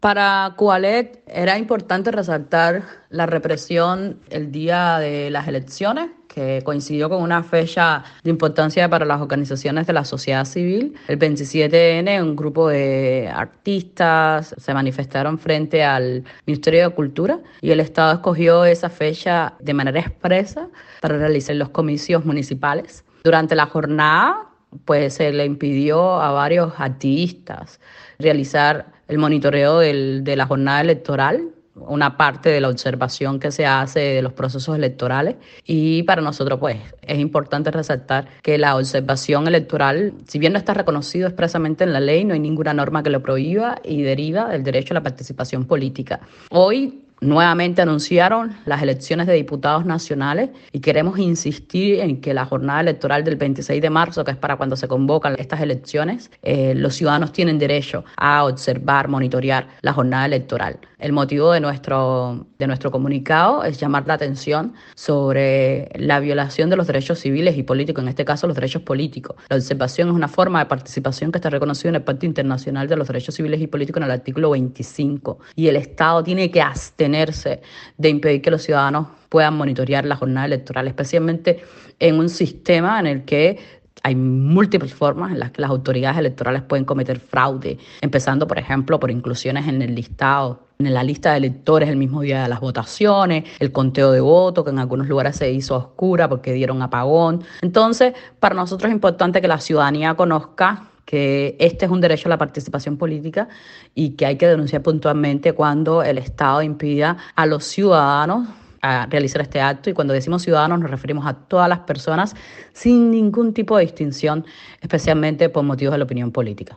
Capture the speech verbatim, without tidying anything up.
Para Cualet era importante resaltar la represión el día de las elecciones, que coincidió con una fecha de importancia para las organizaciones de la sociedad civil. El veintisiete de ene, un grupo de artistas se manifestaron frente al Ministerio de Cultura y el Estado escogió esa fecha de manera expresa para realizar los comicios municipales. Durante la jornada, pues se le impidió a varios activistas realizar el monitoreo del, de la jornada electoral, una parte de la observación que se hace de los procesos electorales. Y para nosotros, pues, es importante resaltar que la observación electoral, si bien no está reconocido expresamente en la ley, no hay ninguna norma que lo prohíba y deriva del derecho a la participación política. Hoy nuevamente anunciaron las elecciones de diputados nacionales y queremos insistir en que la jornada electoral del veintiséis de marzo, que es para cuando se convocan estas elecciones, eh, los ciudadanos tienen derecho a observar, monitorear la jornada electoral. El motivo de nuestro, de nuestro comunicado es llamar la atención sobre la violación de los derechos civiles y políticos, en este caso los derechos políticos. La observación es una forma de participación que está reconocida en el Pacto Internacional de los Derechos Civiles y Políticos en el artículo veinticinco, y el Estado tiene que abstener de impedir que los ciudadanos puedan monitorear la jornada electoral, especialmente en un sistema en el que hay múltiples formas en las que las autoridades electorales pueden cometer fraude, empezando, por ejemplo, por inclusiones en el listado, en la lista de electores el mismo día de las votaciones, el conteo de votos, que en algunos lugares se hizo a oscura porque dieron apagón. Entonces, para nosotros es importante que la ciudadanía conozca que este es un derecho a la participación política y que hay que denunciar puntualmente cuando el Estado impida a los ciudadanos a realizar este acto. Y cuando decimos ciudadanos nos referimos a todas las personas sin ningún tipo de distinción, especialmente por motivos de la opinión política.